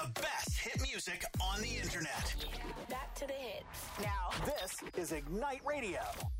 The best hit music on the internet. Back to the hits. Now, This is Ignite Radio.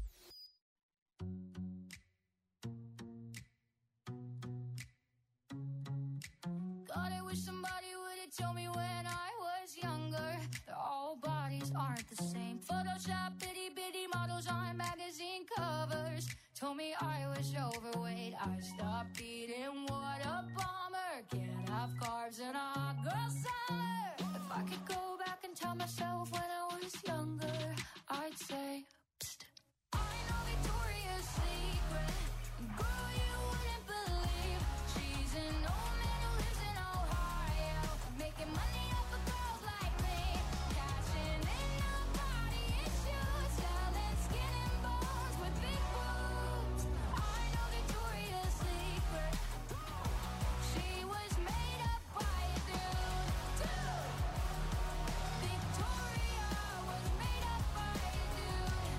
God, I wish somebody would have told me when I was younger that all bodies aren't the same. Photoshop bitty bitty models on magazine covers told me I was overweight. I stopped eating, what a bummer. Can't have carbs in a hot girl summer. If I could go back and tell myself when I was younger, I'd say, psst. I know Victoria's Secret, girl, you wouldn't believe. She's an old man who lives in Ohio, making money off of girls like me, cashing in on body issues, selling skin and bones with big boobs. I know Victoria's Secret. She was made up by a dude. Victoria was made up by a dude.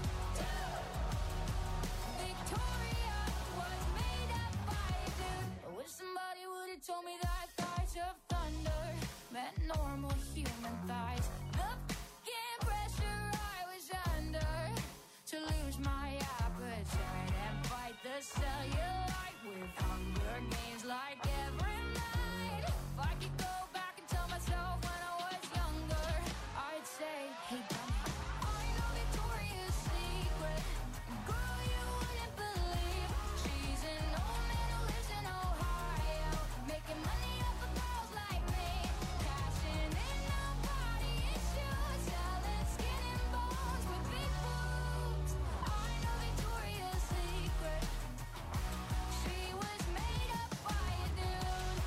Victoria was made up by a dude. I wish somebody would have told me that thighs of thunder meant normal human thighs. The fucking pressure I was under to lose my appetite and fight the cellulite with Hunger Games like every night. If I could go back and tell myself when I was younger, I'd say, hey, dummy, I know Victoria's Secret. Girl, you wouldn't believe. She's an old man who lives in Ohio, making money off of girls like me, cashing in on body issues, selling skin and bones with big boobs. I know Victoria's Secret. She was made up by a dude.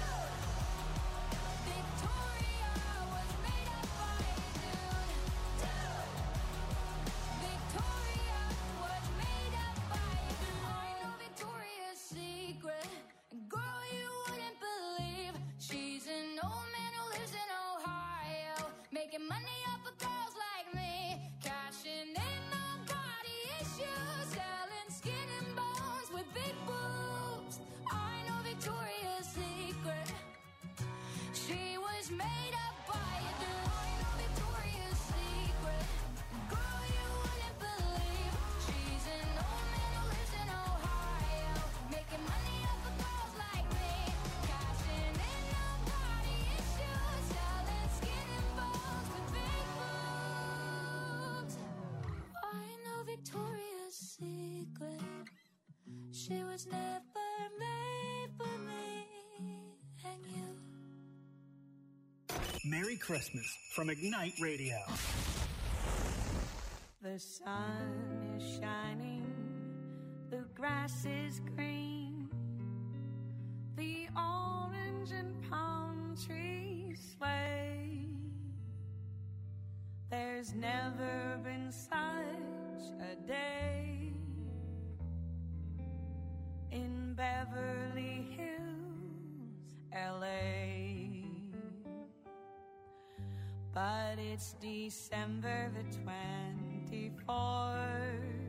Victoria was made up by a dude. Victoria was made up by a dude. I know Victoria's Secret. Girl, you wouldn't believe. She's an old man who lives in Ohio, making money off of girls like me, cashing in on body issues, selling skin and bones with big boobs. I know Victoria's Secret. She was made up by a dude. I know Victoria's Secret. Girl, you wouldn't believe. She's an old man who lives in Ohio, making money off of girls like me, cashing in on body issues, selling skin and bones with big boobs. I know Victoria's Secret. She was never made for me and you. Merry Christmas from Ignite Radio. The sun is shining, the grass is green, the orange and palm trees sway. There's never been such a day in Beverly Hills, LA. But it's December the 24th,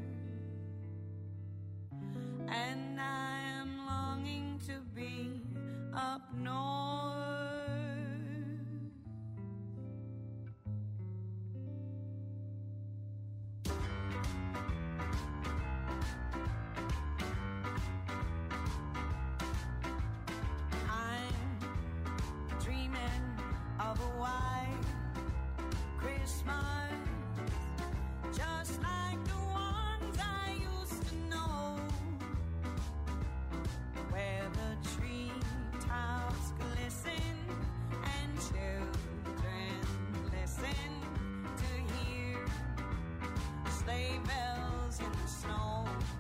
and I am longing to be up north. I'm dreaming of a white Christmas, just like the ones I used to know, where the treetops glisten and children listen to hear sleigh bells in the snow.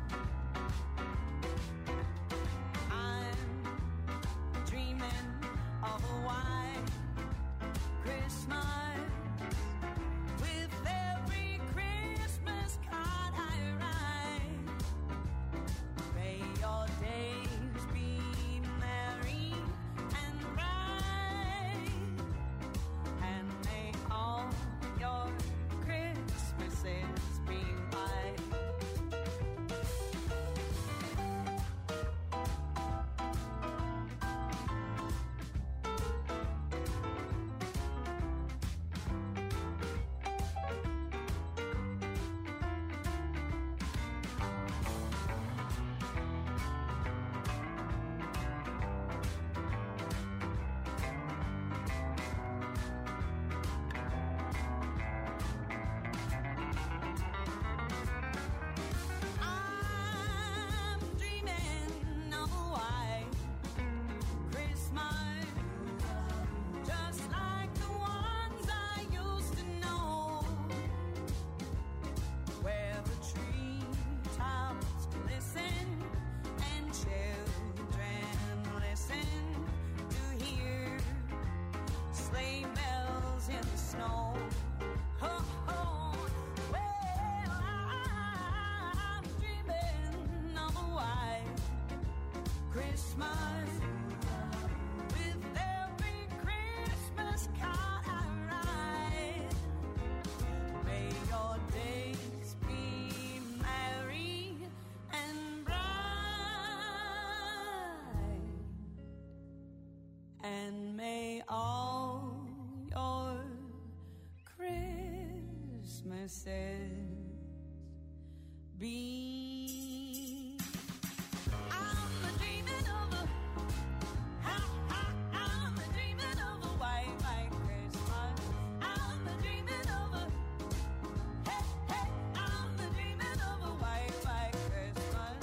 I'm dreaming of a white Christmas Christmases be. I'm dreaming of a I'm dreaming of a white, white Christmas. I'm dreaming of a hey, hey, I'm dreaming of a white, white Christmas.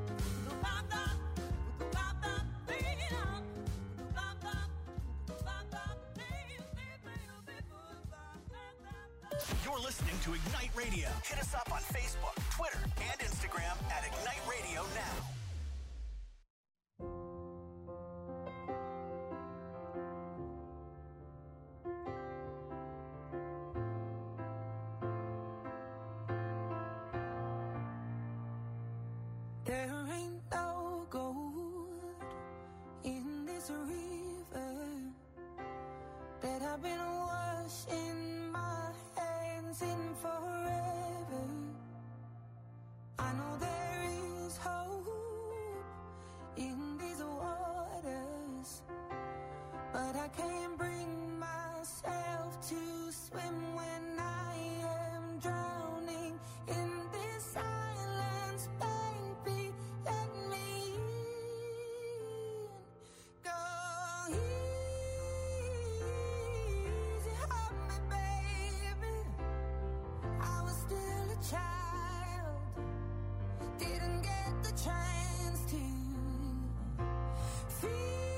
You're listening to Ignite Radio. Hit us up on Facebook, Twitter, and Instagram at Ignite Radio Now. There ain't no gold in this river that I've been washing my hands in forever. I know there is hope in these waters, but I can't bring myself to swim when I am drowning in this silence. Baby, let me in. Go easy on me, baby. I was still a child, didn't get the chance to feel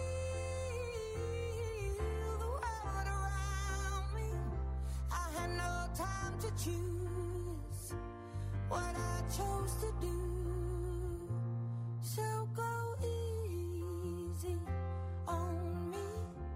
the world around me. I had no time to choose what I chose to do. So go easy on me.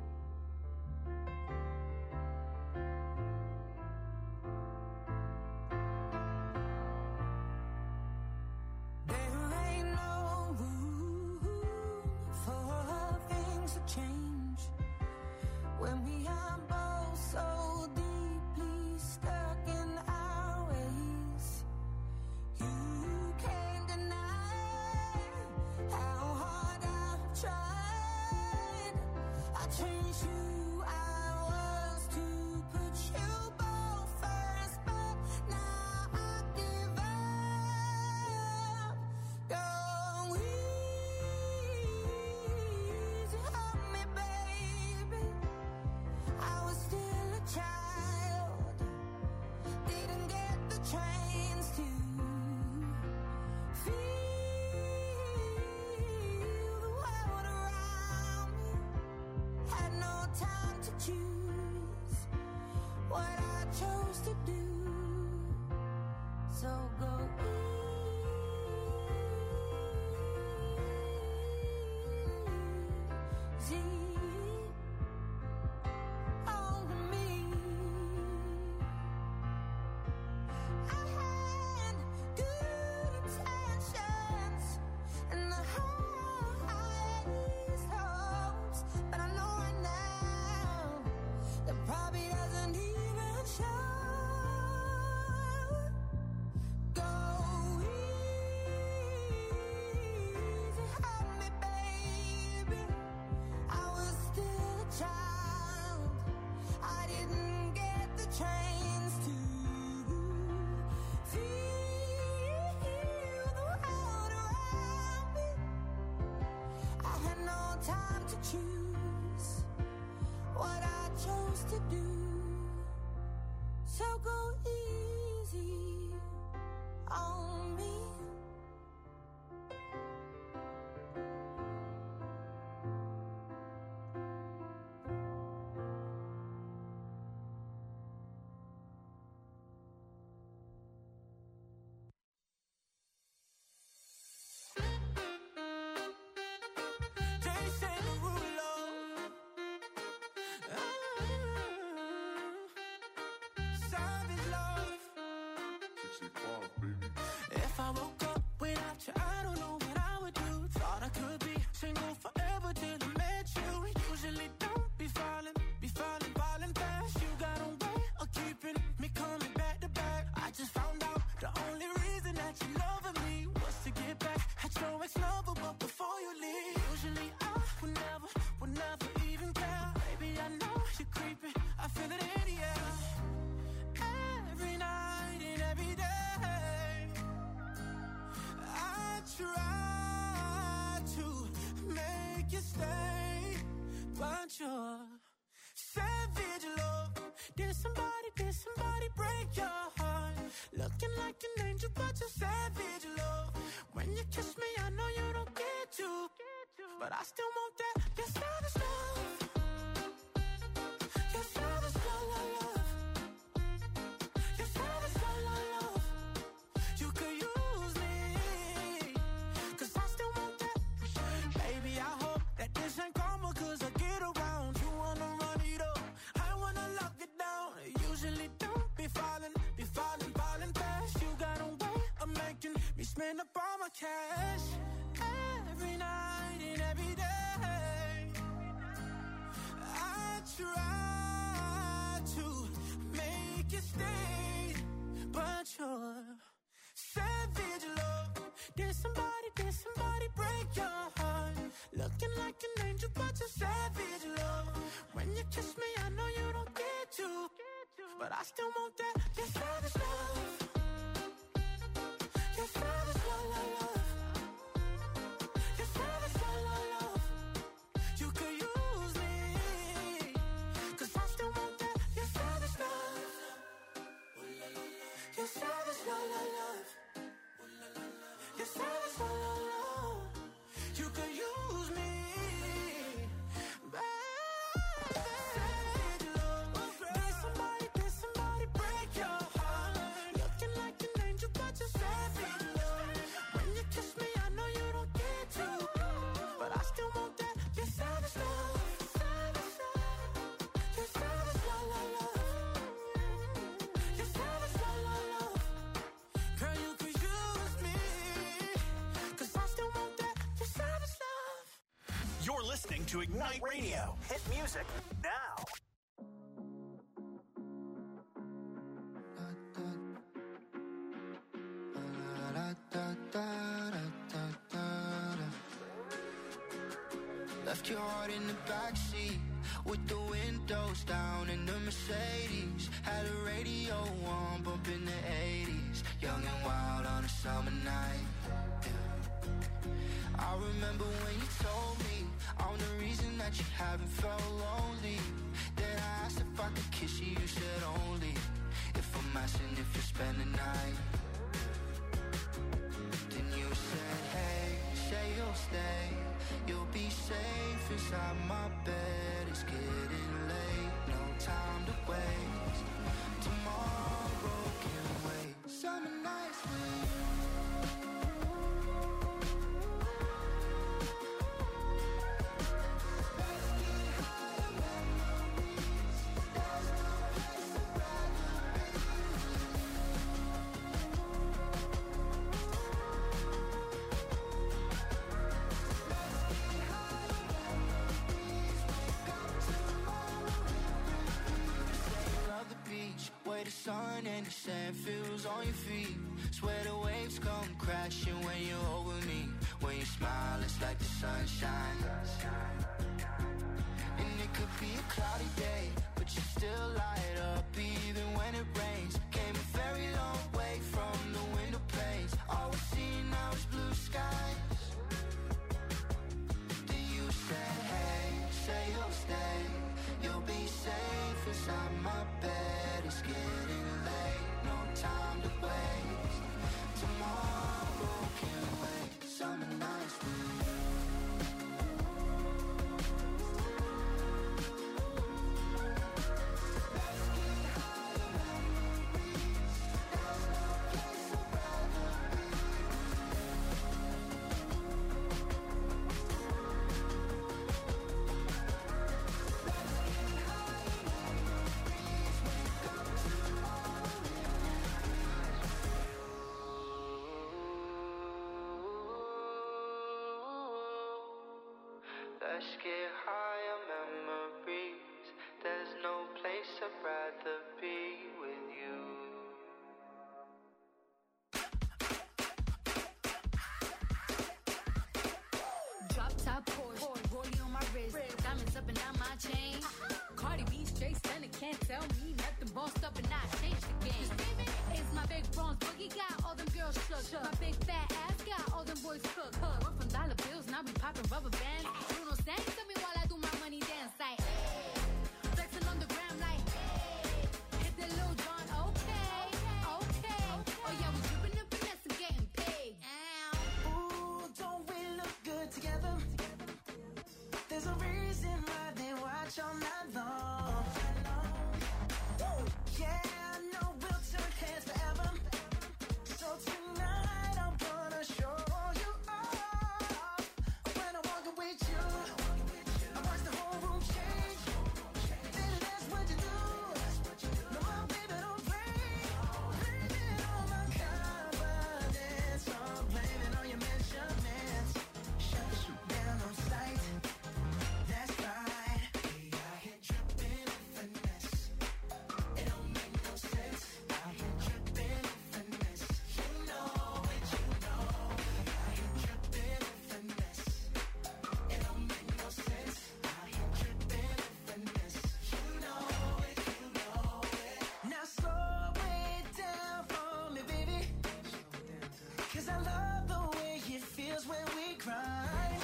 There ain't no room for things to change when we are both so deeply stuck in our ways. You can't deny how hard I've tried. I changed who I was to put you both first, but now I give up. Go easy on me, baby. I was still a child, didn't get the chance to feel the world around me. Had no time to choose what I chose to do. So go easy on me. I had good intentions and the highest hopes, but I know right now that probably doesn't even show. Go easy on me, baby. I was still a child, I didn't get the chance to feel the world around me. I had no time to choose what I chose to do. So go easy on me. Jason Derulo. Savage love. If I woke up without you, I don't know what I would do. Thought I could be single forever till I met you. Usually don't be falling fast. You got a way of keeping me coming back to back. I just found out the only reason that you loving me was to get back at your ex-lover, but before you leave, usually I would never even care. Baby, I know you're creeping, I feel it in the air. Every night angel, but you're savage love. When you kiss me, I know you don't get to, but I still want that. Your savage love. Your savage love, love. Your savage love, love. You could use me, 'cause I still want that. Baby, I hope that this ain't karma, 'cause I get around. You wanna run it up, I wanna lock it down. Usually don't be falling fast. You got a way of making me spend up all my cash. Every night and every day I try to make you stay, but you're savage love. Did somebody break your heart? Looking like an angel, but you're savage love. When you kiss me, I know you don't get to, but I still want that. Your savage love. Your savage love, love. Your savage love, love. You could use me, 'cause I still want that. Your savage love. Your savage love, love. Your savage love, love. You could use me, baby. Savage love. Did somebody break your heart? Looking like an angel, but you're savage love. When you kiss me, I know you don't get to, but I still want that. Your savage love. Your savage love, love. Your savage love, love. Girl, you could use me, 'cause I still want that. Your savage love. You're listening to Ignite Radio. Hit music now. Left your heart in the backseat with the windows down in the Mercedes. Had a radio on, bumping the 80s. Young and wild on a summer night. Yeah. I remember when you told me I'm the reason that you haven't felt lonely. Then I asked if I could kiss you, you said only if I'm asking if you spend the night. Then you said, hey, say you'll stay. You'll be safe inside my bed. It's getting late, no time to waste. Tomorrow can wait. Summer nights with you. Where the sun and the sand feels on your feet. Swear the waves come crashing when you're over me. When you smile, it's like the sunshine. And it could be a cloudy day, but you still light up even when it rains. Came a very long way from the window panes. All we're seeing now is blue skies. Then you said, hey, say you'll stay. You'll be safe inside my bed. It's getting late, no time to waste. Tomorrow can wait. Summer nights with you. Let's get high on memories. There's no place I'd rather be. Let's get high on memories. Wake up tomorrow. Let's get high on memories. There's no place I'd rather be with you. Drop top Porsche, rollie on my wrist, diamonds up and down my chain. Cardi B straight stunner, can't tell me nothing. Bossed up and I changed the game. It's my big bronze boogie, got all them girls shook. My big fat ass got all them boys cooked. We're from dollar bills, now we popping rubber bands. Bruno sang to me while I do my money dance like, flexing on the gram like, hit the Lil Jon, okay. Oh yeah, we dripping the There's a reason why they watch all night long. Yeah, I know we'll turn heads forever. So tonight I'm gonna show you off. When I walk with you, I watch the whole room change. Baby, that's what you do. No, my baby don't play. Blame it on my confidence. I'm blaming on your measurements. Shut the shoot down on sight. That's right. We out here tripping in finesse. It don't make no sense. Out here tripping in finesse. You know it, you know. Out here tripping in finesse. It don't make no sense. Out here tripping in finesse. You know it, you know it. Now slow it down for me, baby. 'Cause I love the way it feels when we grind.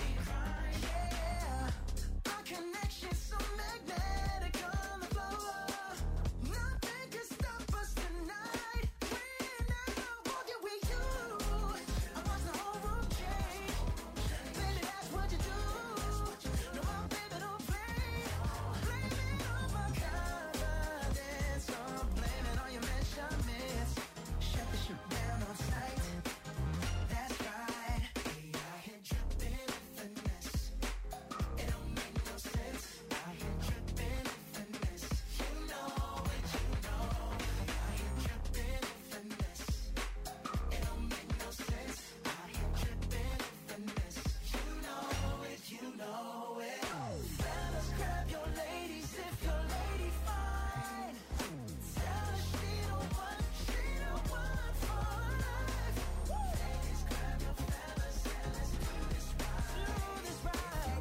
Yeah, our connection's so magnetic on the floor. Nothing can stop us tonight. When I'm walking with you, I watch the whole room change. Baby, that's what you do. No, my baby don't play. Blame it on my confidence. I'm blaming on your measurements. Shut the shit down on sight. That's right. We out here tripping in finesse. It don't make no sense. Out here tripping in finesse. You know it, you know. Out here tripping in finesse. It don't make no sense. Out here tripping in finesse. You know it, you know it. Fellas, grab your ladies if your lady fine. Tell her she don't want for life. Ladies, grab your fellas and let's do this right. Do this right.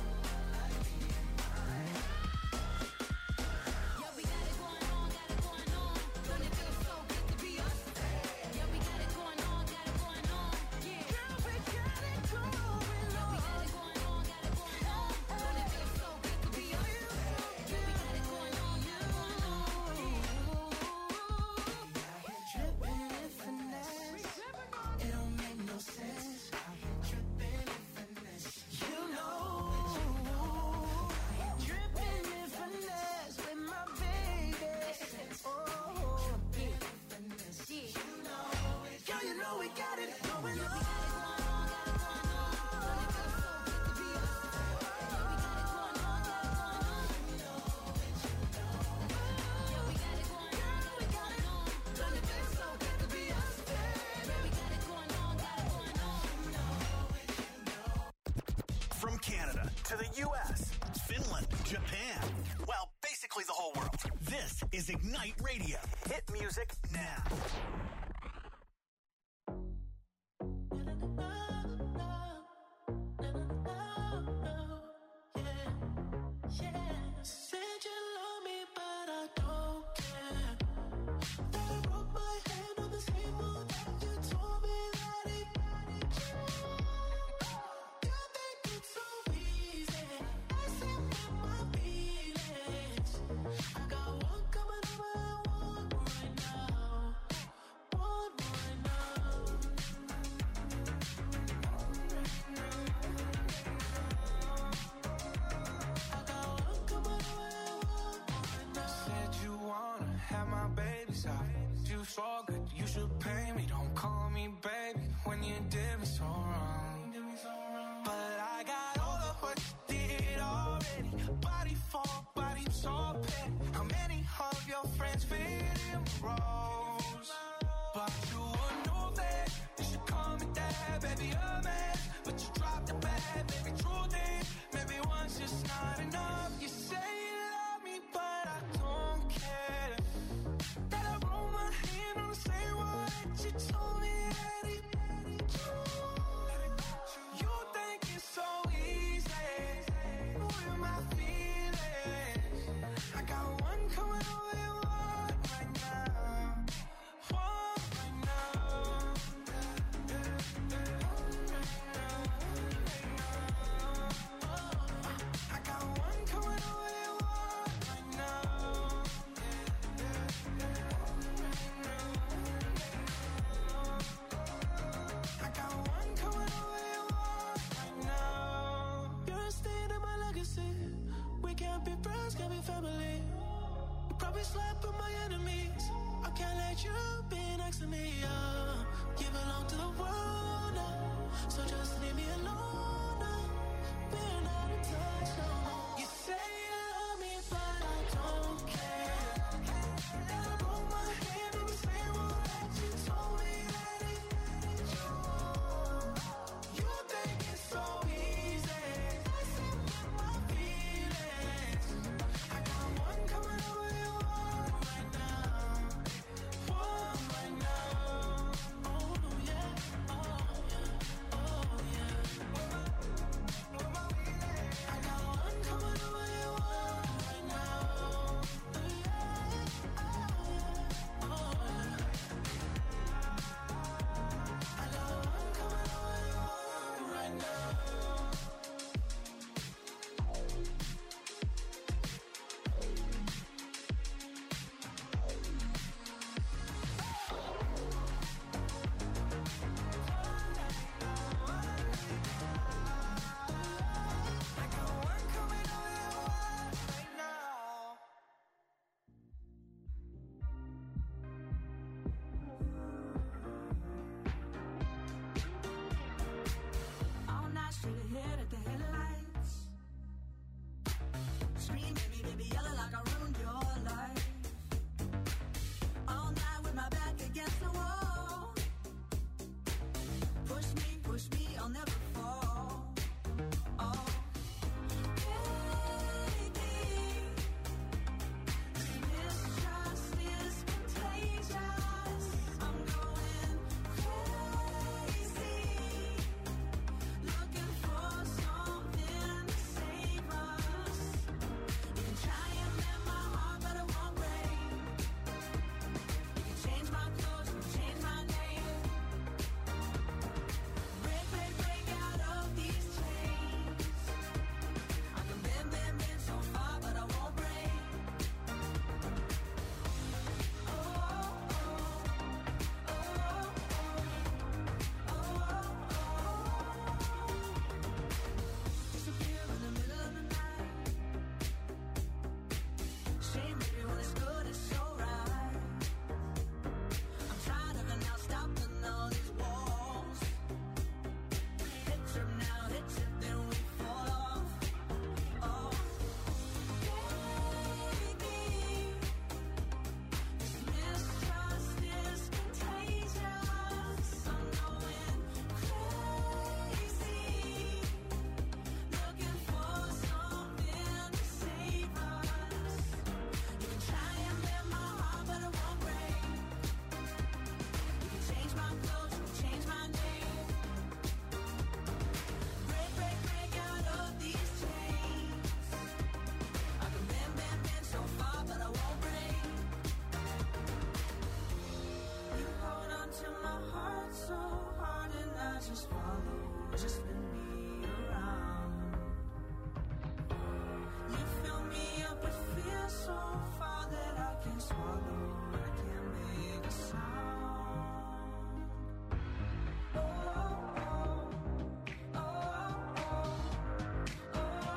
Yeah, we got it going on, got it going on. Don't it feel so good to be us? Yeah, we got it going on, got it going on. Yeah, Girl, we got it going on. we got it going on, got it going on. Don't it feel so good to be us? Yeah, we got it going on, got it going on. Out here tripping in finesse. It don't make no sense. Out here tripping in finesse. You know. Tripping in finesse with my baby. Oh, finesse. You know it. Girl, you know we got it going on. From Canada to the U.S., Finland, Japan. Well, basically the whole world. This is Ignite Radio. Hit music now. Said you love me, but I don't care. That I broke my hand on the same one that you told me that it. You think it's so easy. I said with my feelings. I got one coming over and one right now. One right now. I got one coming over and one right now. Said you wanna have my babies out. You so good, you should pay me. Don't call me baby when you did me so wrong. But I got all of what you did already. Body for body, so petty. How many of your friends fit in roles? But you would know that you should call me dad, baby, a man. But you dropped the bad, baby, truth is, maybe once is not enough. You say you love me, but I don't care. That I roll my hand on the same one that you told me that it. You think it's so easy with my feelings. I got one coming over and one right now. hold on to my heart so hard and I just follow, just spin me around. You fill me up but feel so far that I can't swallow, I can't make a sound. Oh, oh, oh, oh, oh,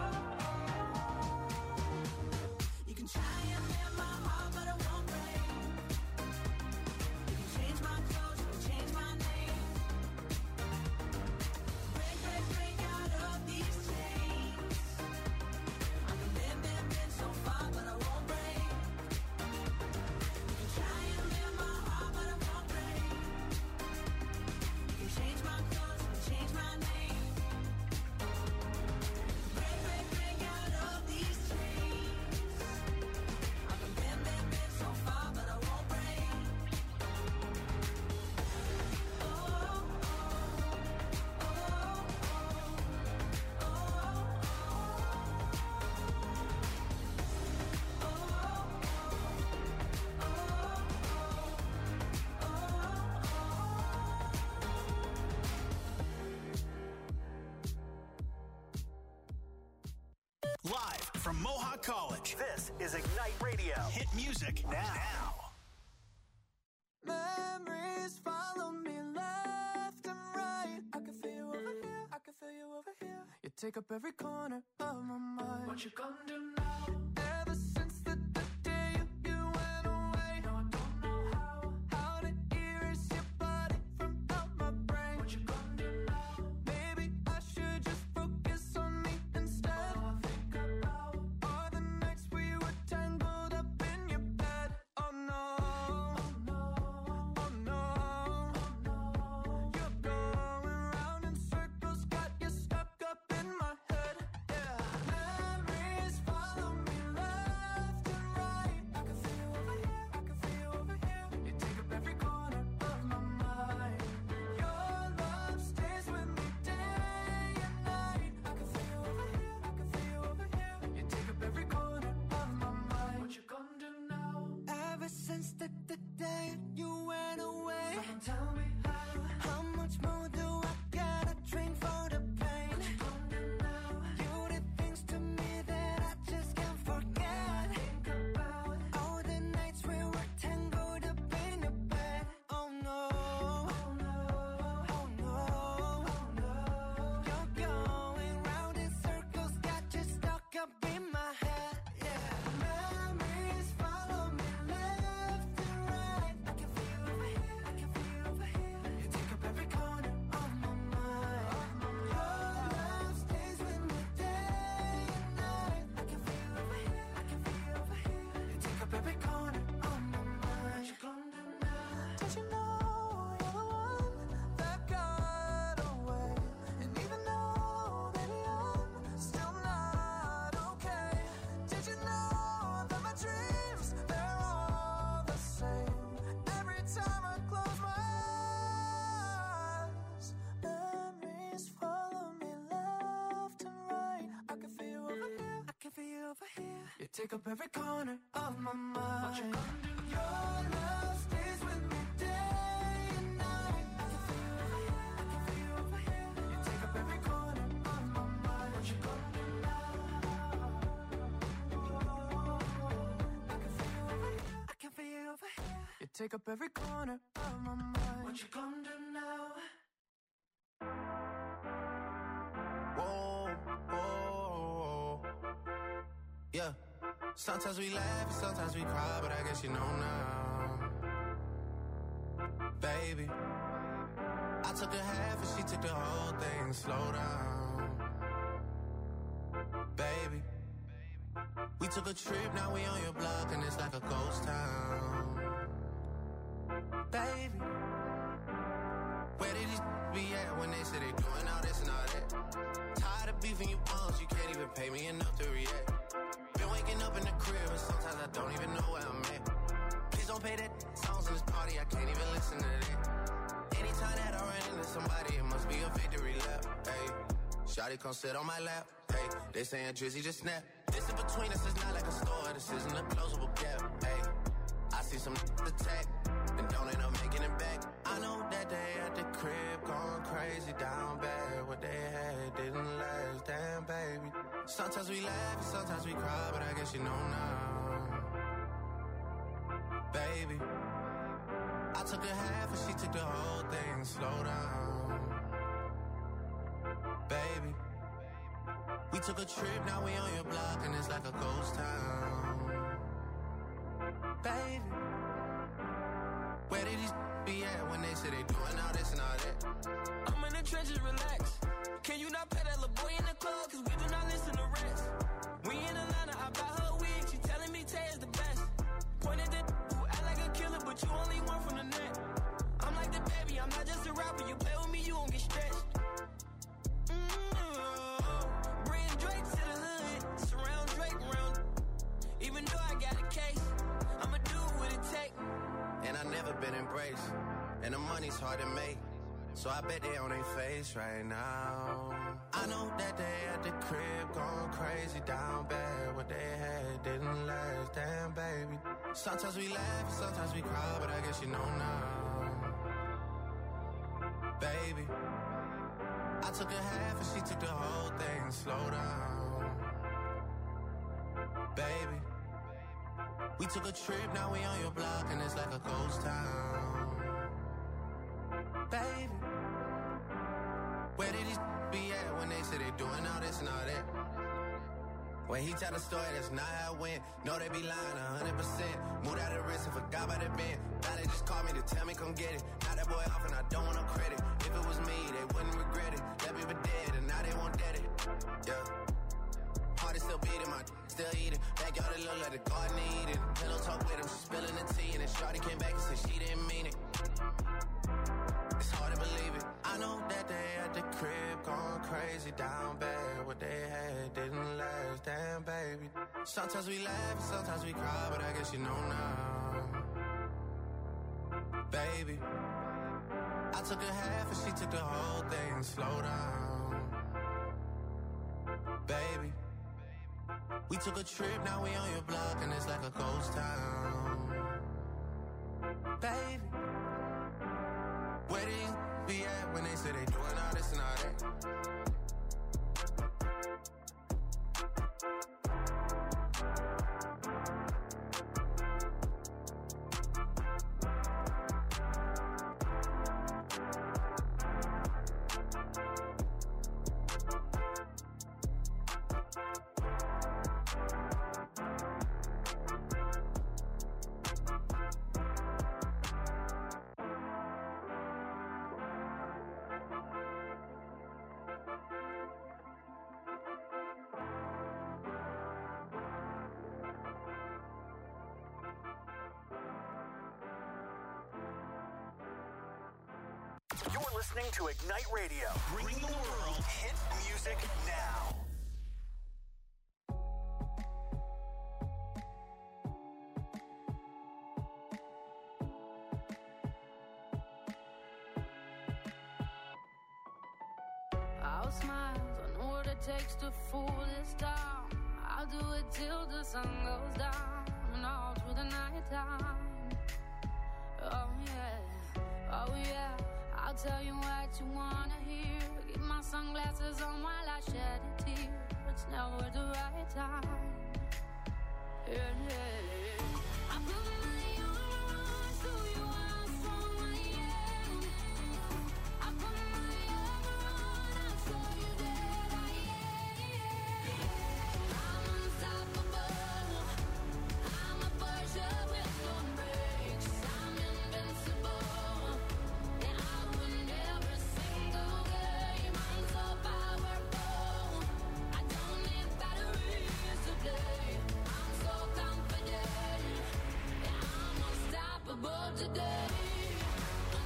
oh. You can try and mend my heart but it won't break. You can change my clothes, you can change my name. Break, break, break out of these chains. I can bend so far but I won't break. You can try and mend my heart but it won't break. You can change my clothes, you can change my name. Break, break, break out of these chains. I can bend so far but I won't break. Oh, oh, oh, oh, Live from Mohawk College, this is Ignite Radio. Hit music now. Memories follow me left and right. I can feel you over here, I can feel you over here. You take up every corner of my mind. What you gonna do now? Ever since the day you went away, no, I don't know how to erase your body from out my brain. What you gonna do now? Maybe I should just focus on me instead. All I think about are the nights we were tangled up in your bed. Oh no, oh no, oh no, oh no. You're going round in circles, got you stuck up in my head. Yeah, memories follow me left and right. I can feel you over here, I can feel you over here. You take up every corner of my mind. Your love stays with me day and night. I can feel you over here, I can feel you over here. You take up every corner of my mind. What you gonna do now? Ever since the day you went away, someone tell me how much more do I gotta drink for the pain? What you gonna do now? You did things to me that I just can't forget. Think about all the nights we were tangled up in your bed. Oh no, oh no, oh no, oh no. You're going round in circles, got you stuck up in my head. Yeah, memories follow me left and right. I can feel you over here, I can feel you over here. You take up every corner of my mind. Your love stays with me day and night. I can feel you over here, I can feel you over here. You take up every corner of my mind. What you gonna do now? Did you know you're the one that got away? And even though, baby, I'm still not okay. Did you know that my dreams, they're all the same? Every time I close my eyes, memories follow me left and right. I can feel you over here, I can feel you over here. You take up every corner of my mind. What you gonna do? Your love stays with me day and night. I can feel you over here, I can feel you over here. You take up every corner of my mind. What you gonna do now? I can feel you over here, I can feel you over here. You take up every corner of my mind. What you gonna do now? Whoa, whoa, yeah. Sometimes we laugh and sometimes we cry, but I guess you know now. Baby, I took a half and she took the whole thing. Slow down, baby. We took a trip, now we on your block and it's like a ghost town. Baby, where did these be at when they say they doing all this and all that? Tired of beefing you bums, you can't even pay me enough to react. Been waking up in the crib and sometimes I don't even know where I'm at. Please don't pay that songs in this party, I can't even listen to that. Anytime that I run into somebody, it must be a victory lap. Hey, shawty come sit on my lap. Hey, they saying Drizzy just snap. This in between us is not like a store, this isn't a closable gap. Hey, I see some attack and don't end up making it back. we laugh and sometimes we cry, but I guess you know now. Baby, I took a half and she took the whole thing. Slow down. Baby, we took a trip, now we on your block and it's like a ghost town. Baby, where did these be at when they say they doing all this and all that? I'm in the trenches, relax. Can you not pay that little boy in the club? Cause we do not listen to rest. We in Atlanta, I buy her wig. She telling me Tay is the best. Pointed at who act like a killer, but you only one from the net. I'm like the baby, I'm not just a rapper. You play with me, you won't get stretched. Bring Drake to the hood. Surround Drake around. Even though I got a case, I'ma do what it take. And I never been embraced. And the money's hard to make. So I bet they on their face right now. I know that they at the crib going crazy down bad. What they had didn't last, damn baby. Sometimes we laugh, sometimes we cry, but I guess you know now. Baby, I took a half and she took the whole thing. Slow down. Baby, we took a trip, now we on your block and it's like a ghost town. Baby, where did these be at when they say they doing all this and all that? When he tell the story, that's not how it went. No, they be lying 100%. Moved out of the risk and forgot about the bend. Now they just call me to tell me come get it. Now that boy off and I don't want no credit. If it was me, they wouldn't regret it. That people dead and now they won't dead it. Yeah. Heart is still beating, my still eating. Backyard it look like the garden eating. Pillow talk with him, she spilling the tea. And then Shawty came back and said she didn't mean it. It's hard to believe it. I know that they at the crib going crazy down bad. What they had didn't last, damn baby. Sometimes we laugh, sometimes we cry, but I guess you know now. Baby, I took a half and she took the whole thing. Slow down. Baby, we took a trip, now we on your block and it's like a ghost town. Baby, where did you be at when they say they doing all this and all that? You're listening to Ignite Radio. Bring the world hit music now. I'll smile, I know what it takes to fool this town. I'll do it till the sun goes down and all through the night time. Oh yeah, oh yeah, I'll tell you what you wanna hear. Keep my sunglasses on while I shed a tear. It's never the right time. Yeah, yeah. I put money on the run, so you are strong, I am. I put money on the run, I'll show you that I am. I'm unstoppable. I'm a Porsche with no brakes. I'm invincible. And I win every single game. I'm so powerful. I don't need batteries to play. I'm so confident. Yeah, I'm unstoppable today.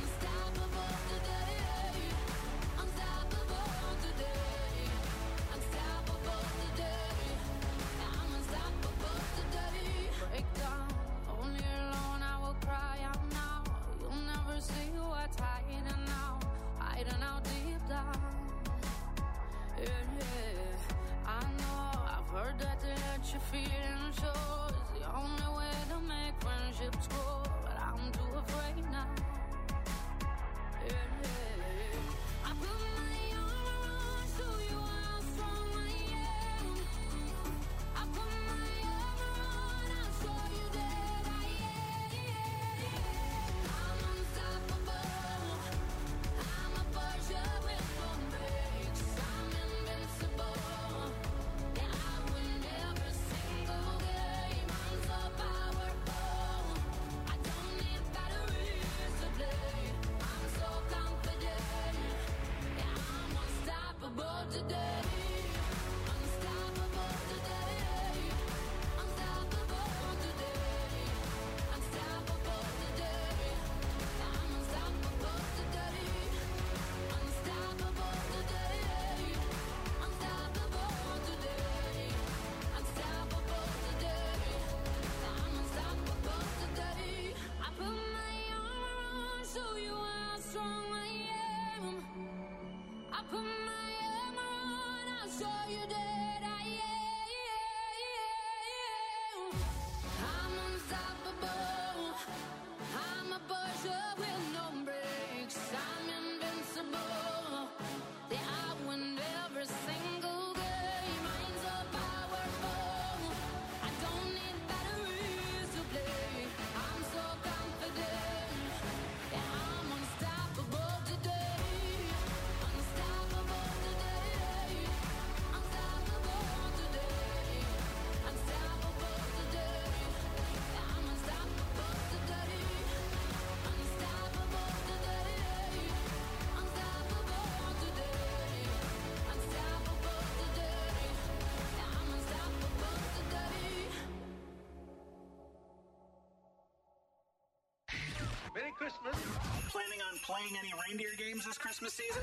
Playing any reindeer games this Christmas season?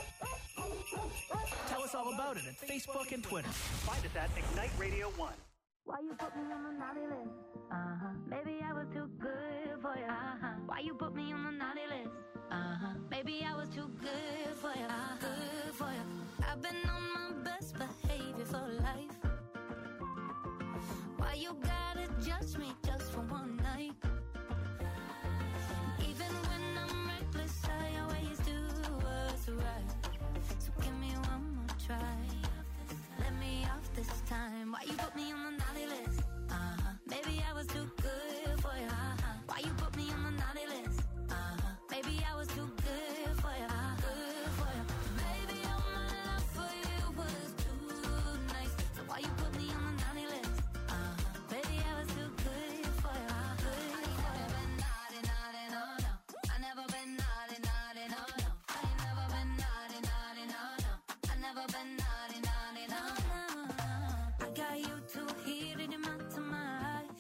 Tell us all about it at Facebook and Twitter. Find us at Ignite Radio 1. Why you put me on the naughty list? Maybe I was too good for you. Why you put me on the naughty list? Maybe I was too good for you. Good for you. I've been on my best behavior for life. Why you gotta judge me just for one night? Even when I'm reckless, I always do what's right. So give me one more try. Let me off this time. Why you put me on the naughty list? Maybe I was too good for you. Why you put me on the naughty list? Maybe I was too good for you. Good for you. Maybe all my love for you was too nice. So why you put me on the naughty list? Maybe I was too good for you. Good for you. I ain't never been naughty, naughty, no, no. I never been naughty, naughty, no, no. I ain't never been naughty, naughty, no, no. I never been naughty, naughty, no, no. I got you too heated in my eyes.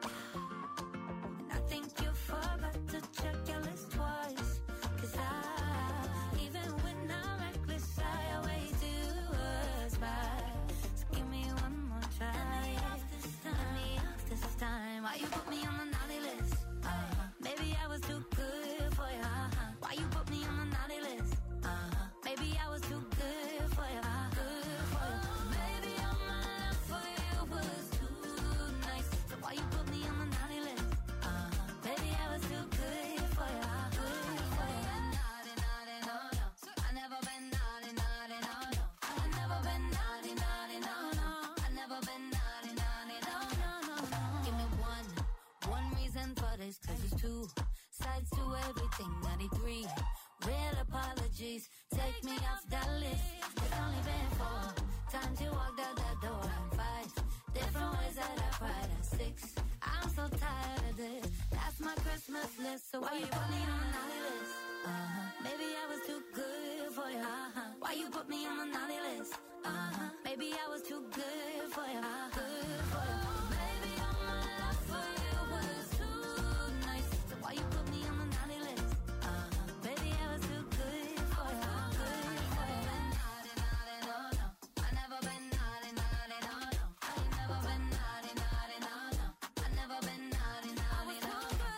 And I think you forgot to check your list twice. 'Cause even when I'm reckless, I always do what's right. So give me one more try. Let me off this time. Why you put me on the naughty list? Maybe I was too good for you. Why you put me on the naughty list? Maybe I was too good for you. Good for you. Maybe all my love for you was too nice. So why you put me on the naughty list? Maybe I was too good for you. Good for you. Naughty, naughty, no, no. I never been naughty, naughty, no, no. I never been naughty, naughty, no, no. I never been naughty, naughty, no, no, no, no. Give me one reason for this, 'cause it's two sides to everything. 93 real apologies. Take me off that list. It's only been 4 times you walked out that door, and 5 different ways that I cried, and 6 I'm so tired of this. That's my Christmas list. So why you put me on the naughty list? Maybe I was too good for you. Why you put me on the naughty list? Maybe I was too good for you. Good for you. Maybe all my love for you was too nice. So why you put me on the naughty list? Maybe I was too good for you. Good for you. Naughty, naughty, no, no. I never been naughty, naughty, no, no. I ain't never been naughty, naughty, no, no. I never been naughty, naughty, no, no.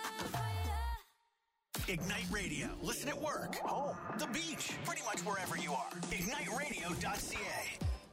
Ignite Radio. Listen at work, home, the beach, pretty much wherever you are. IgniteRadio.ca.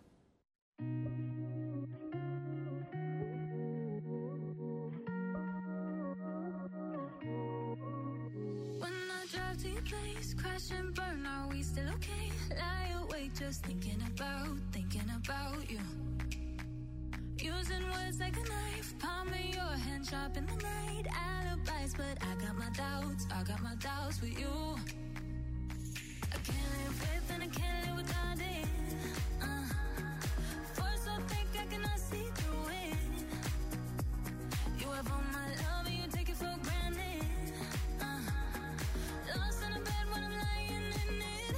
When I drive to your place, crash and burn, are we still okay? Lie awake just thinking about you. Using words like a knife, palming your hand sharp in the night. Alibis, but I got my doubts with you. I can't live with and I can't live without it. Force so thick I cannot see through it. You have all my love and you take it for granted. Lost in a bed when I'm lying in it.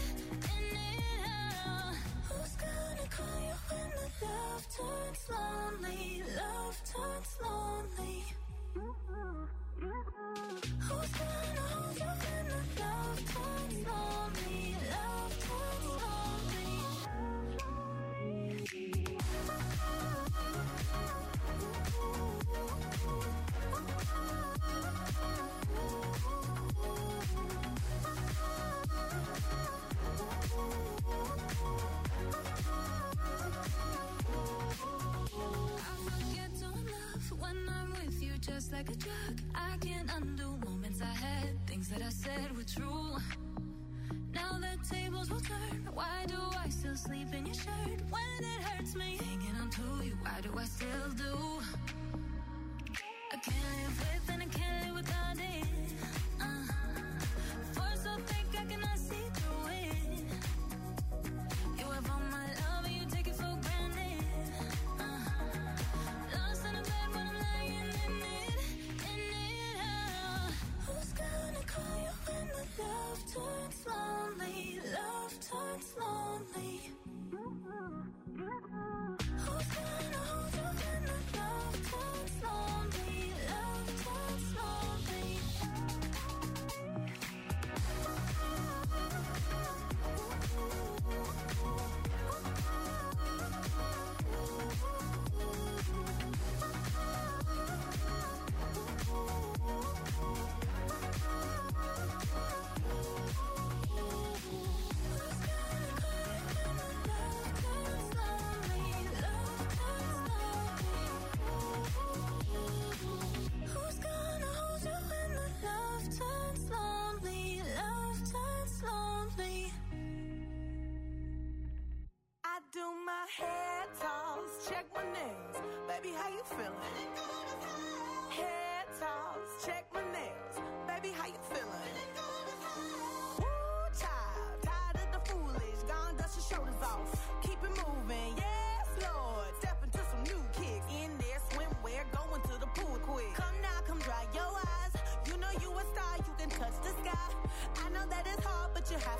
Who's gonna call you when the love turns lonely? Love turns lonely. Who's gonna hold you when the love turns lonely? Love turns lonely. Just like a drug, I can't undo moments I had. Things that I said were true. Now the tables will turn. Why do I still sleep in your shirt when it hurts me? Hanging on to you, why do I still do? I can't live with and I can't live without it. Force so thick I cannot see through it. You have all my love and you take it for granted. Lost in a bed when I'm lying in it. Who's gonna call you when the love turns lonely? Love turns lonely. Who's gonna hold you when the love turns lonely? Love turns lonely.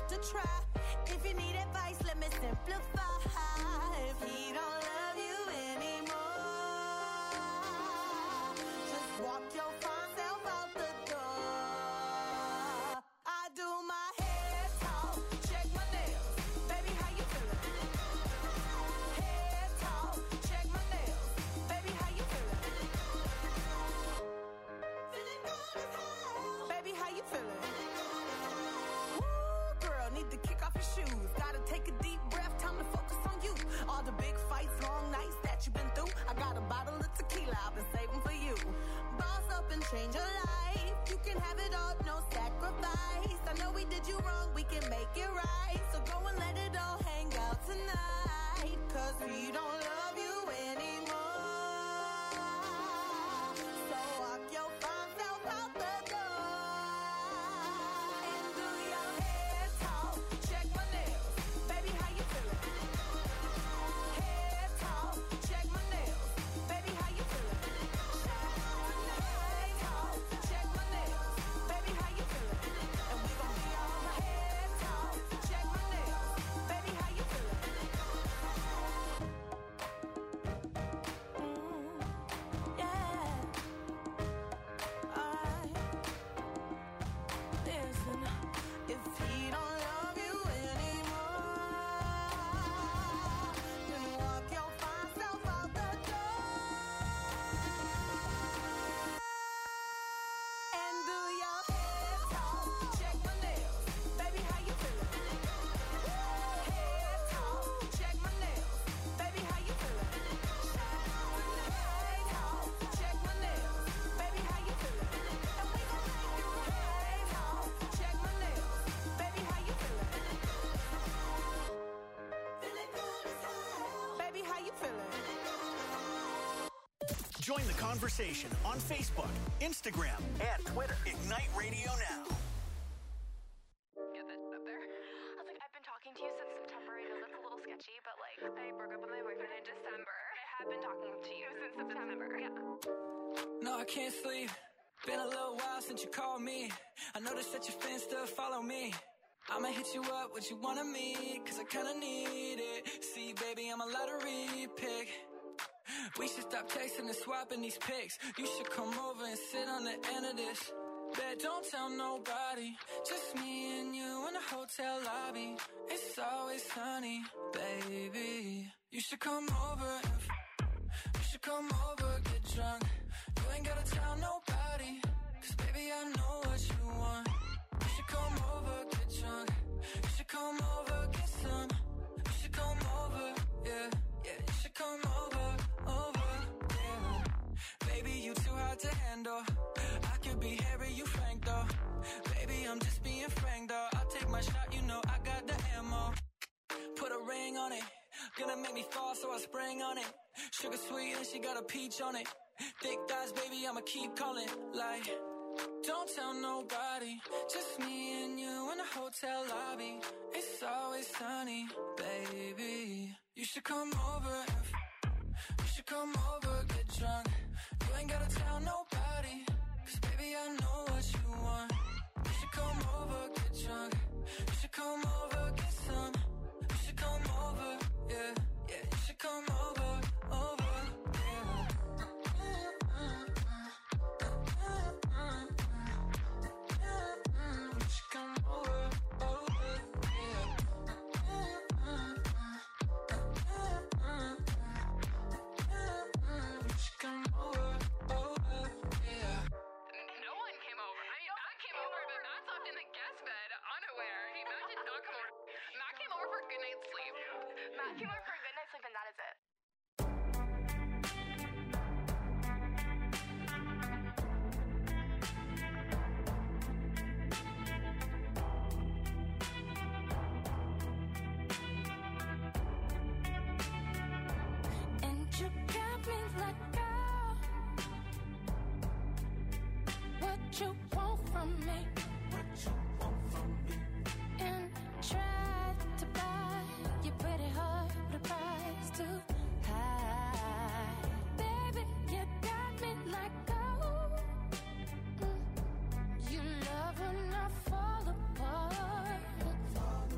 to try. If you need advice, let me simplify. If he don't love you anymore, just walk your fine self out the door. I do my hair talk, check my nails. Baby, how you feeling? Hair talk, check my nails. Baby, how you feeling? Feeling good as hell. Baby, how you feeling? Woo, girl, need to kick off your shoes. Gotta take a deep breath, time to focus on you. All the big fights, long nights that you've been through. I got a bottle of tequila I've been saving for you. Boss up and change your life. You can have it all, no sacrifice. I know we did you wrong, we can make it right. So go and let it all hang out tonight. Cause he don't love you anymore. So walk your fine self out the door. And do your hair talk, check my nails. Baby, how you feeling? Hair talk, check my nails. Baby, how you feeling? Hair talk, check my nails. Baby, how you feeling? And we gon' be all right. Hair talk, check my nails. Baby, how you feeling? Yeah. Alright. Listen, if he don't love you anymore, then walk your fine self out the door. And do your hair talk, check my nails. Baby, how you feeling? Hair talk, check my nails. Baby, how you feeling? Hair talk, check my nails. Baby, how you feeling? And we gon' make it right. Hair talk, check my nails. Baby, how you feeling? Feeling good as hell. Baby, how you feeling? Join the conversation on Facebook, Instagram, and Twitter. Ignite Radio Now. Get that up there. I was like, I've been talking to you since September. I know that's a little sketchy, but like, I broke up with my boyfriend in December. I have been talking to you since September. Yeah. No, I can't sleep. Been a little while since you called me. I noticed that your fans still follow me. I'ma hit you up, what you wanna meet, cause I kinda need it. See, baby, I'm a lottery pick. We should stop texting and swapping these pics. You should come over and sit on the end of this. Bet don't tell nobody, just me and you in the hotel lobby. It's always sunny, baby. You should come over and you should come over, get drunk. You ain't gotta tell nobody, cause baby I know what you want. You should come over, get drunk. You should come over, get some. You should come over, yeah, yeah. You should come over, yeah. Baby, you too hard to handle. I could be Harry, you Frank though. Baby, I'm just being frank though. I'll take my shot, you know I got the ammo. Put a ring on it, gonna make me fall, so I spring on it. Sugar sweet and she got a peach on it. Thick thighs, baby, I'ma keep calling. Like, don't tell nobody, just me and you in the hotel lobby. It's always sunny, baby. You should come over, you should come over, get drunk. You ain't gotta tell nobody, cause baby I know what you want. You should come over, get drunk. You should come over, get some. You should come over, yeah, yeah. You should come over, yeah. You should come over, yeah. You should come over, yeah. No one came over. I mean, Matt came over, but Matt slept in the guest bed, unaware. Matt did not come over. Matt came over for a good night's sleep. Matt came over for a good night's sleep, and that is it. And you got me like, girl, what you want from me? And try to buy your pretty heart with a price too high. Baby, you got me like, oh, you love when I fall apart.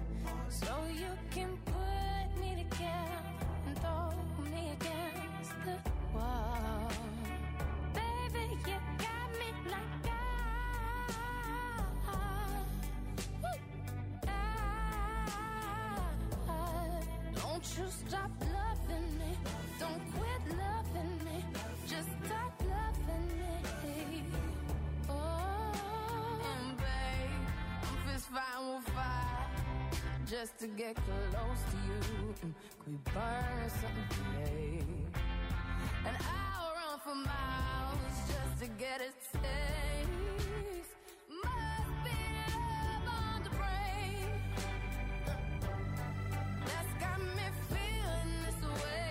Won't you stop loving me? Don't quit loving me. Just stop loving me. Oh, and babe, I'm fist fighting with fire just to get close to you. Could we burn something for me? And I'll run for miles just to get a taste. Must be love on the brain that's got me feeling this way.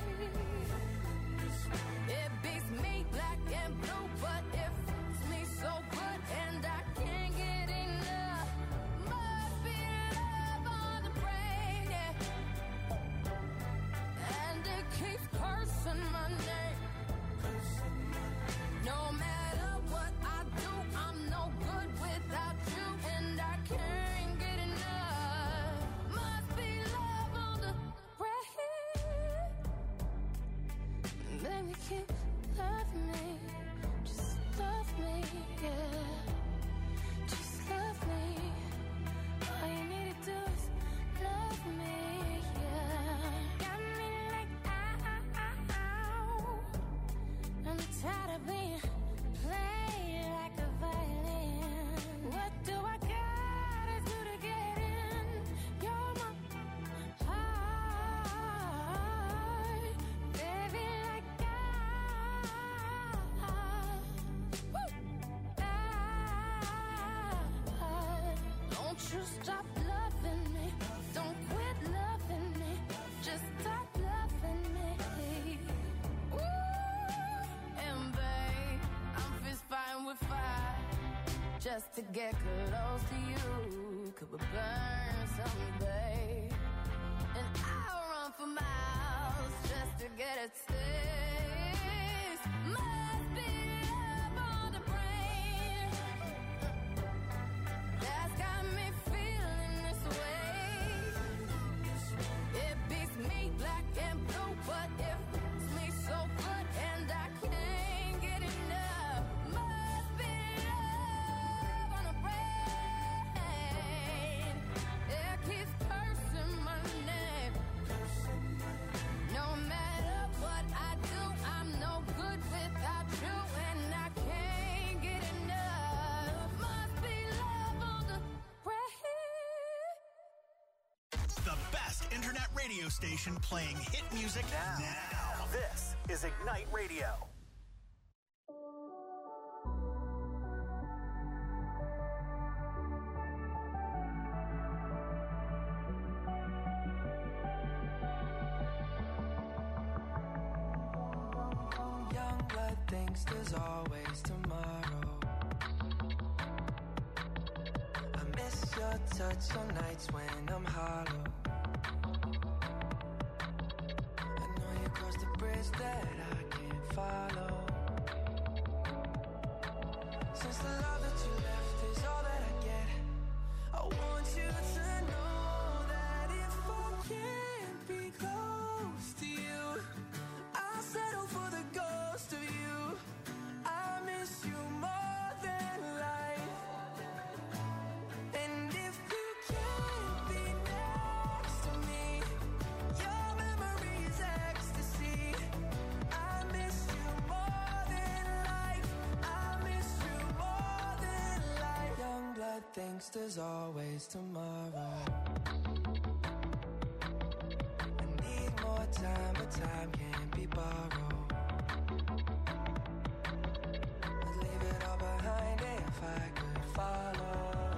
It beats me black and blue, but it fits me so good, and I can't get enough. Must be love on the brain, yeah. And it keeps cursing my name. No matter what I do, I'm no good without you, and I can't get enough. Must be love on the brain. Baby, keep loving me. Just love me, yeah. Just love me. All you need to do is love me, yeah. Got me like, I'm tired of being played like a violin. What do I gotta do to get in? You're my heart, baby, like don't you stop loving me. Don't quit loving me. Just stop loving me. And babe, I'm fist fighting with fire just to get close to you. Could we burn something, babe? And I'll run for miles just to get a taste. Must be love on the brain that's got me feeling this way. It beats me black and blue, but it fits me so good, and I can't get enough. Must be love on the brain. It keeps cursing my name. No matter what I do, I'm no good without you, and I can't get enough. Must be love on the brain. The best internet radio station playing hit music now. This is Ignite Radio. Young blood thinks there's always tomorrow. I miss your touch on nights when I'm hollow. I know you crossed the bridge that I can't follow. Since the love that you left is all that I get, I want you to know that if I can't be close to you, I'll settle for the ghost of you. I miss you more than life. And if you can't be next to me, your memory is ecstasy. I miss you more than life. I miss you more than life. Young blood thinks there's always tomorrow. I need more time, but time can't be borrowed. I'd leave it all behind if I could follow.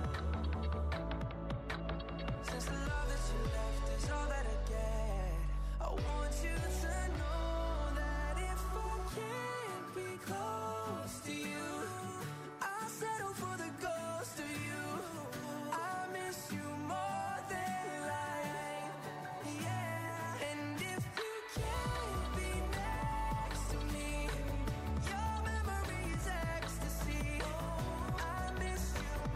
Since the love that you left is all that I get, I want you to know that if I can't be close to you, I'll settle for the ghost of you. I miss you more than life, yeah. And if you can't be next to me, your memory is ecstasy. I miss you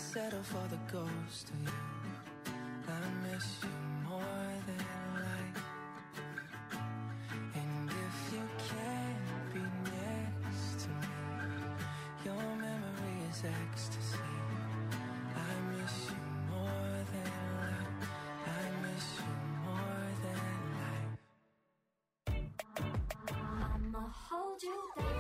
settle for the ghost of you. I miss you more than life. And if you can't be next to me, your memory is ecstasy. I miss you more than life. I miss you more than life. I'ma hold you down.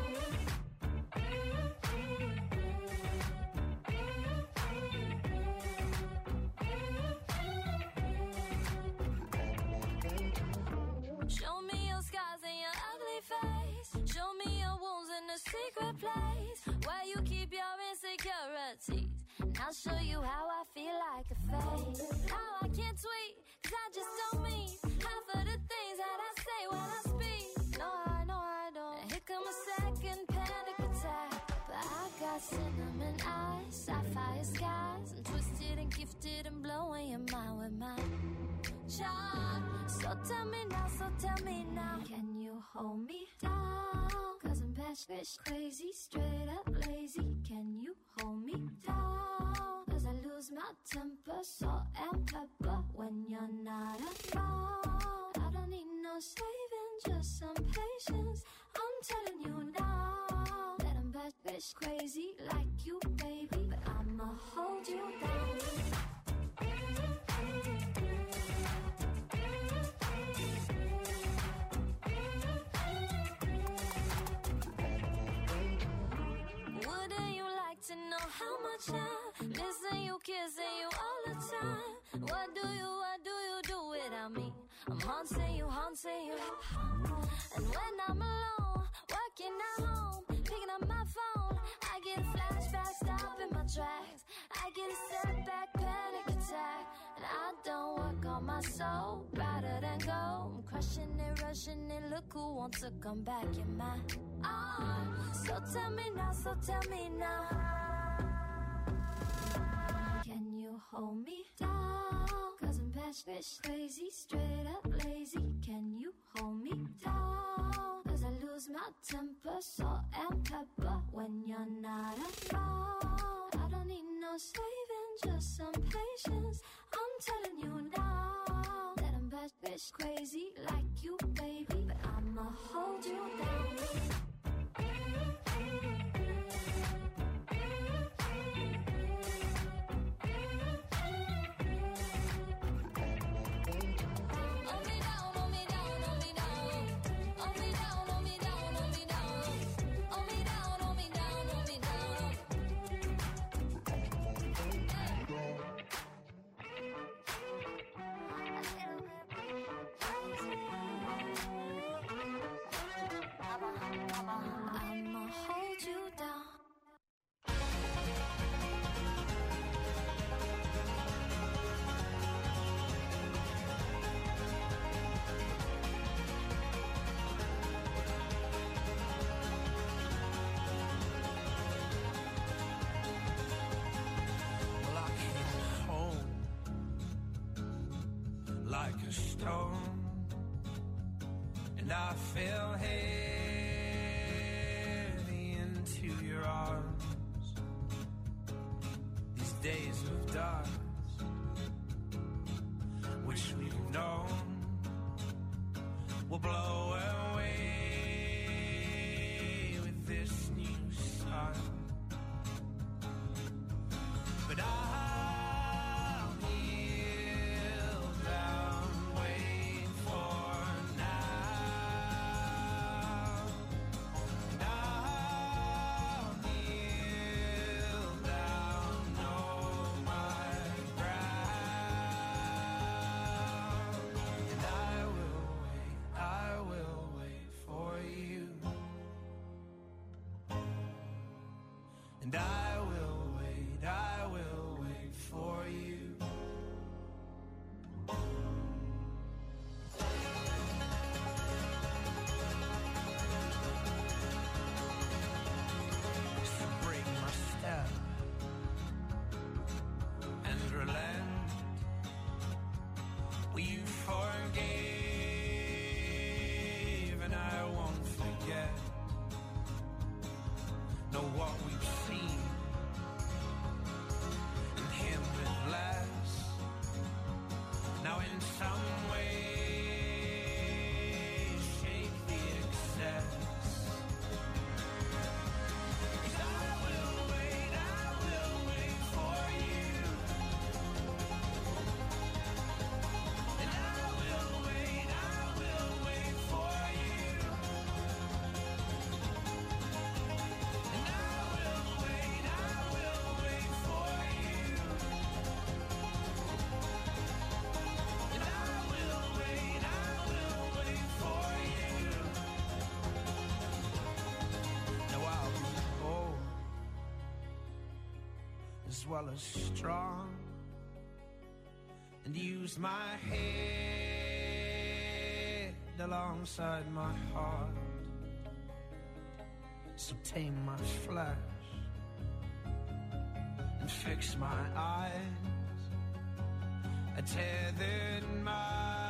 Show me your scars and your ugly face. Show me your wounds in a secret place where you keep your insecurities. And I'll show you how I feel like a fake. How I can't tweet, cause I just don't mean half of the things that I say when I speak. No, I don't. Here come a second panic attack. But I got cinnamon eyes, sapphire skies. I'm twisted and gifted and blowing your mind with my charm. So tell me now, can you hold me down? Cause I'm bitch crazy, straight up lazy. Can you hold me down? Cause I lose my temper, salt and pepper when you're not around. I don't need no saving, just some patience. I'm telling you now that I'm bitch crazy like you, baby. But I'ma hold you down. Wouldn't you like to know how much I'm missing you, kissing you all the time? What do you do without me? I'm haunting you. And when I'm alone, working at home, picking up my phone, I get a flashback, stop in my tracks. I get a setback, panic attack. And I don't work on my soul, rather than go. I'm crushing it, rushing it, look who wants to come back in my arms. So tell me now, can you hold me down? Cause I'm bitch crazy, straight up lazy. Can you hold me down? Cause I lose my temper, salt and pepper when you're not around. I don't need no saving, just some patience. I'm telling you now that I'm bitch crazy like you, baby. But I'ma hold you down. I'ma hold you down. Well, I came home like a stone, and I fell heavy into your arms. These days of dark, wish we'd have known, will blow away with this new sun. But I'll kneel down, wait for now. And I'll kneel down, know my ground. And I will wait for you. And I will wait for you. So break my step and relent. Well, you forgave, and I won't forget. Know what we've seen as well as strong, and use my head alongside my heart. So tame my flesh fix my eyes. I tethered my